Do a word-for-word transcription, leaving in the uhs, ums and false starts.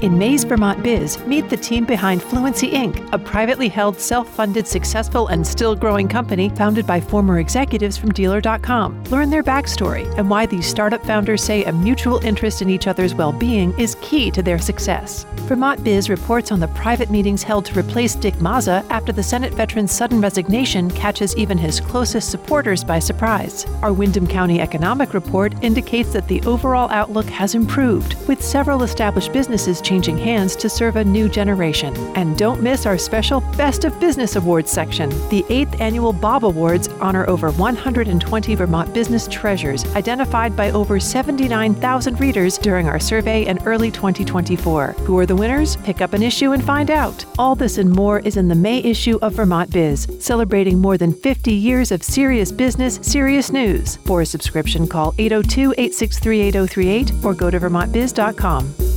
In May's Vermont Biz, meet the team behind Fluency Incorporated, a privately held, self-funded, successful, and still growing company founded by former executives from Dealer dot com. Learn their backstory and why these startup founders say a mutual interest in each other's well-being is key to their success. Vermont Biz reports on the private meetings held to replace Dick Maza after the Senate veteran's sudden resignation catches even his closest supporters by surprise. Our Windham County Economic Report indicates that the overall outlook has improved, with several established businesses changing hands to serve a new generation. And don't miss our special Best of Business Awards section. The eighth annual Bob Awards honor over one hundred twenty Vermont business treasures identified by over seventy-nine thousand readers during our survey in early twenty twenty-four. Who are the winners? Pick up an issue and find out. All this and more is in the May issue of Vermont Biz, celebrating more than fifty years of serious business, serious news. For a subscription, call eight oh two, eight six three, eight oh three eight or go to vermont biz dot com.